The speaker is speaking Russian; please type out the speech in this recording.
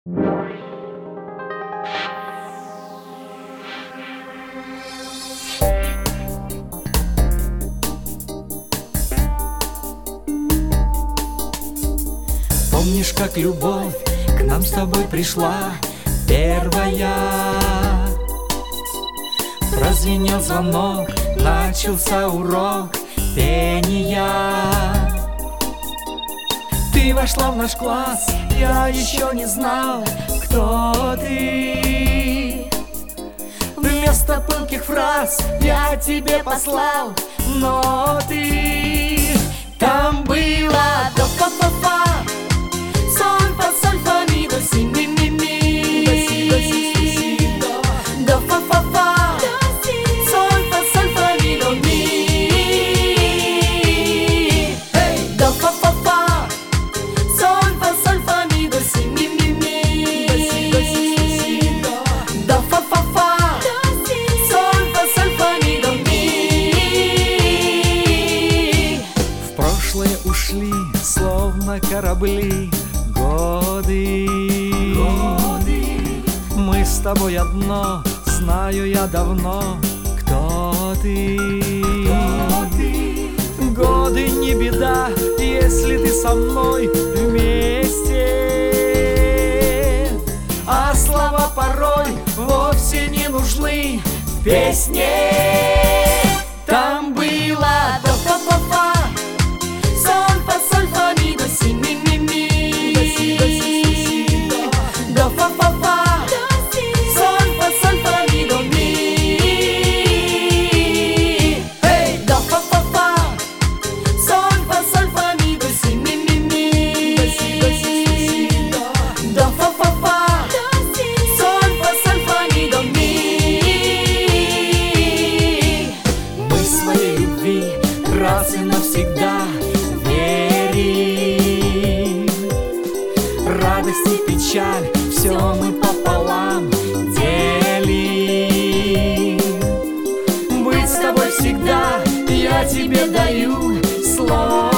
Помнишь, как любовь к нам с тобой пришла первая? Прозвенел звонок, начался урок пения. Ты вошла в наш класс, я еще не знал, кто ты. Вместо пылких фраз я тебе послал ноты. Там было до фа-фа-фа, соль, фа, соль, фа, ми, до, си, ми, ми, ми. До фа-фа-фа, соль, фа, соль, фа, ми, до, ми. До фа-фа-фа, соль, фа, соль, фа, ми, до, си, ми, ми, ми. До фа-фа-фа, соль, фа, соль, фа, ми, до, ми. В прошлое ушли, словно корабли, годы. Мы с тобой одно, знаю я давно, кто ты. Годы не беда, если ты со мной вместе. А слова порой вовсе не нужны в песне. Там было до фа-фа-фа, соль, фа, соль, фа, ми, до, си, ми, ми, ми. До фа-фа-фа, соль, фа, соль, фа, ми, до, ми. До фа-фа-фа, соль, фа, соль, фа, ми, до, си, ми, ми, ми. До фа-фа-фа, соль, фа, соль, фа, ми, до, ми. Мы своей любви раз и навсегда верим. Радость и печаль, все мы пополам делим. Быть с тобой всегда, я тебе даю слово.